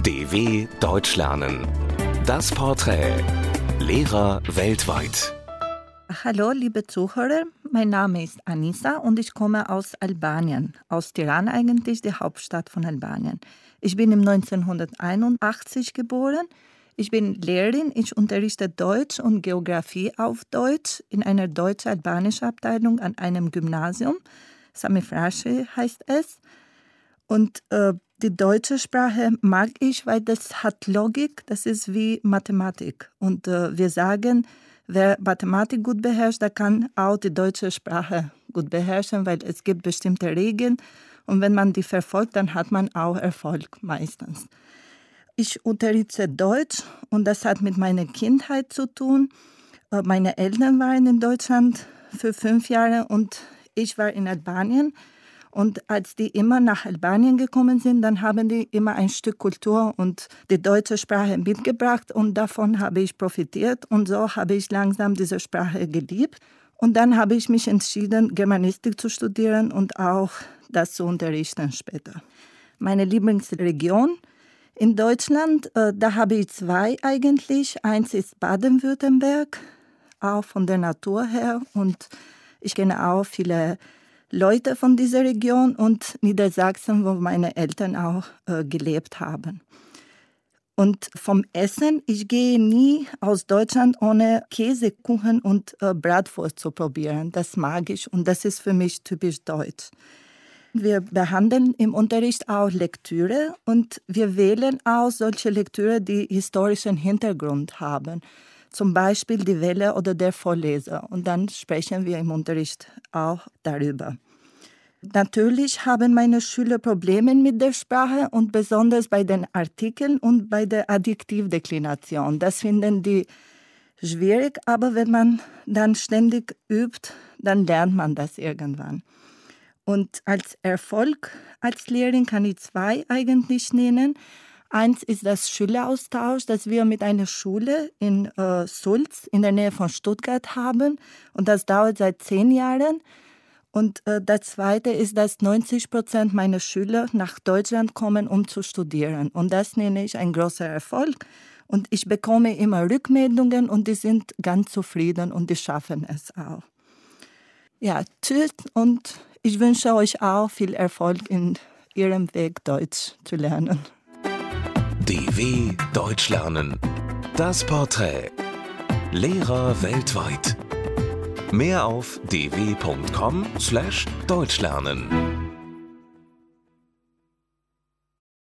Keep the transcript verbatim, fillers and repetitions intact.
D W Deutsch lernen. Das Porträt Lehrer weltweit. Hallo, liebe Zuhörer. Mein Name ist Anissa und ich komme aus Albanien, aus Tirana eigentlich, die Hauptstadt von Albanien. Ich bin im neunzehnhunderteinundachtzig geboren. Ich bin Lehrerin, ich unterrichte Deutsch und Geografie auf Deutsch in einer deutsch-albanischen Abteilung an einem Gymnasium. Sami Frasche heißt es. Und äh, die deutsche Sprache mag ich, weil das hat Logik, das ist wie Mathematik. Und äh, wir sagen, wer Mathematik gut beherrscht, der kann auch die deutsche Sprache gut beherrschen, weil es gibt bestimmte Regeln. Und wenn man die verfolgt, dann hat man auch Erfolg meistens. Ich unterrichte Deutsch und das hat mit meiner Kindheit zu tun. Meine Eltern waren in Deutschland für fünf Jahre und ich war in Albanien. Und als die immer nach Albanien gekommen sind, dann haben die immer ein Stück Kultur und die deutsche Sprache mitgebracht und davon habe ich profitiert. Und so habe ich langsam diese Sprache geliebt. Und dann habe ich mich entschieden, Germanistik zu studieren und auch das zu unterrichten später. Meine Lieblingsregion in Deutschland, äh, da habe ich zwei eigentlich. Eins ist Baden-Württemberg, auch von der Natur her. Und ich kenne auch viele Leute von dieser Region und Niedersachsen, wo meine Eltern auch äh, gelebt haben. Und vom Essen, ich gehe nie aus Deutschland, ohne Käsekuchen und äh, Bratwurst zu probieren. Das mag ich und das ist für mich typisch deutsch. Wir behandeln im Unterricht auch Lektüre und wir wählen auch solche Lektüre, die historischen Hintergrund haben. Zum Beispiel die Welle oder der Vorleser. Und dann sprechen wir im Unterricht auch darüber. Natürlich haben meine Schüler Probleme mit der Sprache und besonders bei den Artikeln und bei der Adjektivdeklination. Das finden die schwierig, aber wenn man dann ständig übt, dann lernt man das irgendwann. Und als Erfolg als Lehrerin kann ich zwei eigentlich nennen. Eins ist das Schüleraustausch, das wir mit einer Schule in äh, Sulz in der Nähe von Stuttgart haben. Und das dauert seit zehn Jahren. Und äh, das Zweite ist, dass neunzig Prozent meiner Schüler nach Deutschland kommen, um zu studieren. Und das nenne ich ein großer Erfolg. Und ich bekomme immer Rückmeldungen und die sind ganz zufrieden und die schaffen es auch. Ja, tschüss und ich wünsche euch auch viel Erfolg in Ihrem Weg, Deutsch zu lernen. D W Deutsch lernen. Das Porträt Lehrer weltweit. Mehr auf d w punkt com slash deutschlernen.